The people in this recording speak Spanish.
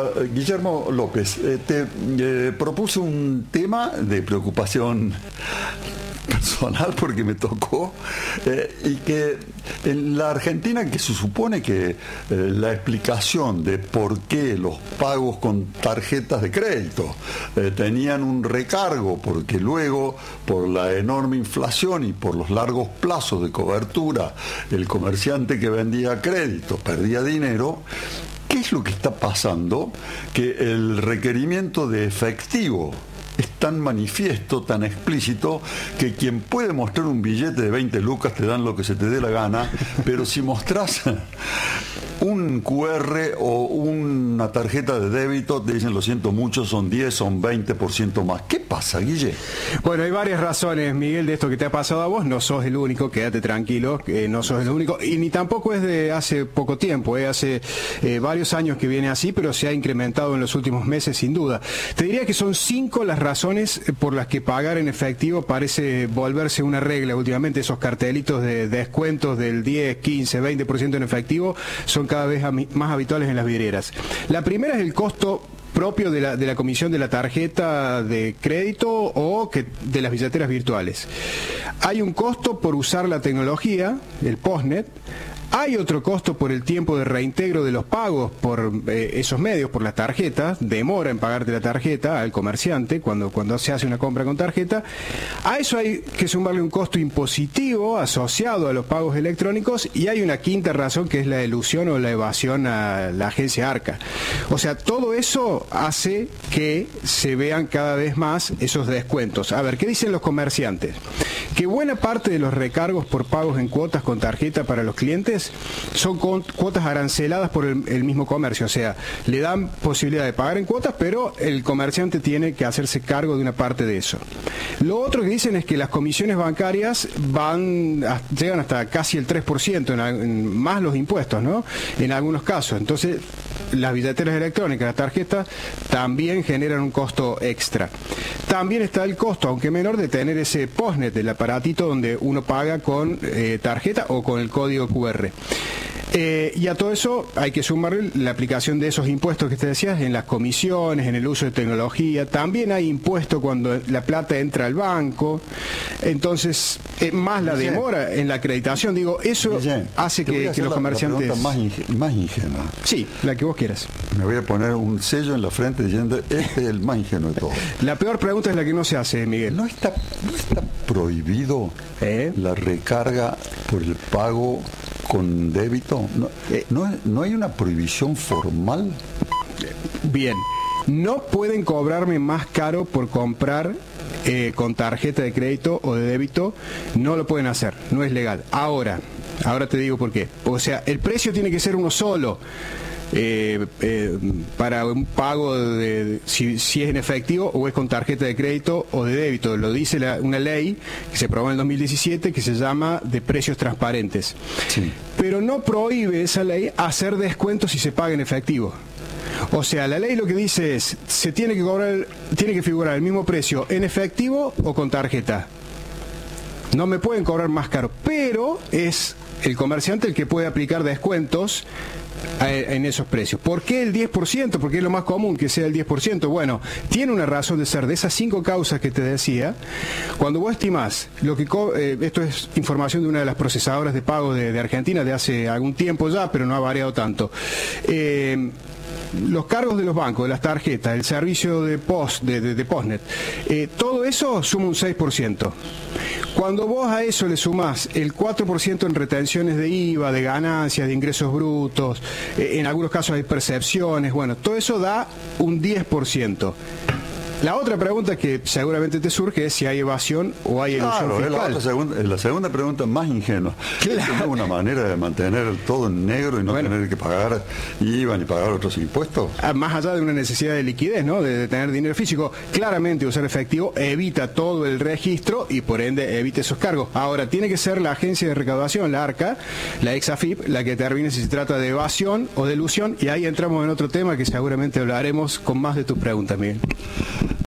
Guillermo López, te propuse un tema de preocupación personal porque me tocó, y que en la Argentina, que se supone que la explicación de por qué los pagos con tarjetas de crédito tenían un recargo, porque luego por la enorme inflación y por los largos plazos de cobertura el comerciante que vendía crédito perdía dinero. ¿Qué es lo que está pasando? Que el requerimiento de efectivo es tan manifiesto, tan explícito, que quien puede mostrar un billete de 20 lucas te dan lo que se te dé la gana, pero si mostrás un QR o una tarjeta de débito, te dicen, lo siento mucho, son 10, son 20% más. ¿Qué pasa, Guille? Bueno, hay varias razones, Miguel, de esto que te ha pasado a vos. No sos el único, quédate tranquilo, no sos el único, y ni tampoco es de hace poco tiempo, hace varios años que viene así, pero se ha incrementado en los últimos meses, sin duda. Te diría que son 5 las razones por las que pagar en efectivo parece volverse una regla últimamente. Esos cartelitos de descuentos del 10, 15, 20% en efectivo son cada vez más habituales en las vidrieras. La primera es el costo propio de la comisión de la tarjeta de crédito o de las billeteras virtuales. Hay un costo por usar la tecnología, el postnet. Hay otro costo por el tiempo de reintegro de los pagos por esos medios, por las tarjetas, demora en pagarte la tarjeta al comerciante cuando se hace una compra con tarjeta. A eso hay que sumarle un costo impositivo asociado a los pagos electrónicos, y hay una quinta razón que es la elusión o la evasión a la agencia ARCA. O sea, todo eso hace que se vean cada vez más esos descuentos. A ver, ¿qué dicen los comerciantes? Que buena parte de los recargos por pagos en cuotas con tarjeta para los clientes son cuotas aranceladas por el mismo comercio, o sea, le dan posibilidad de pagar en cuotas, pero el comerciante tiene que hacerse cargo de una parte de eso. Lo otro que dicen es que las comisiones bancarias llegan hasta casi el 3%, más los impuestos, ¿no? En algunos casos. Entonces, las billeteras electrónicas, las tarjetas, también generan un costo extra. También está el costo, aunque menor, de tener ese postnet, el aparatito donde uno paga con tarjeta o con el código QR. Y a todo eso hay que sumarle la aplicación de esos impuestos que te decías en las comisiones, en el uso de tecnología. También hay impuesto cuando la plata entra al banco. Entonces, más la demora en la acreditación. Digo, eso hace que los comerciantes... La pregunta más ingenua. Sí, la que vos quieras. Me voy a poner un sello en la frente diciendo, este es el más ingenuo de todos. La peor pregunta es la que no se hace, Miguel. ¿No está prohibido la recarga por el pago con débito? ¿No hay una prohibición formal? Bien, no pueden cobrarme más caro por comprar con tarjeta de crédito o de débito. No lo pueden hacer, no es legal. Ahora te digo por qué. O sea, el precio tiene que ser uno solo. Para un pago si es en efectivo o es con tarjeta de crédito o de débito. Lo dice una ley que se aprobó en el 2017 que se llama de precios transparentes. Sí. Pero no prohíbe esa ley hacer descuentos si se paga en efectivo. O sea, la ley lo que dice es, tiene que figurar el mismo precio en efectivo o con tarjeta. No me pueden cobrar más caro, pero es el comerciante el que puede aplicar descuentos en esos precios. ¿Por qué el 10%? Porque es lo más común que sea el 10%. Bueno, tiene una razón de ser. De esas 5 causas que te decía, cuando vos estimás esto es información de una de las procesadoras de pago de Argentina de hace algún tiempo ya, pero no ha variado tanto. Los cargos de los bancos, de las tarjetas, el servicio de postnet, todo eso suma un 6%. Cuando vos a eso le sumás el 4% en retenciones de IVA, de ganancias, de ingresos brutos, en algunos casos hay percepciones, bueno, todo eso da un 10%. La otra pregunta que seguramente te surge es si hay evasión o hay elusión fiscal. La segunda pregunta más ingenua. Claro. ¿Es una manera de mantener todo en negro y no tener que pagar IVA ni pagar otros impuestos? Más allá de una necesidad de liquidez, ¿no? De tener dinero físico. Claramente usar efectivo evita todo el registro y por ende evita esos cargos. Ahora, tiene que ser la agencia de recaudación, la ARCA, la ex-AFIP, la que determine si se trata de evasión o de elusión, y ahí entramos en otro tema que seguramente hablaremos con más de tus preguntas, Miguel.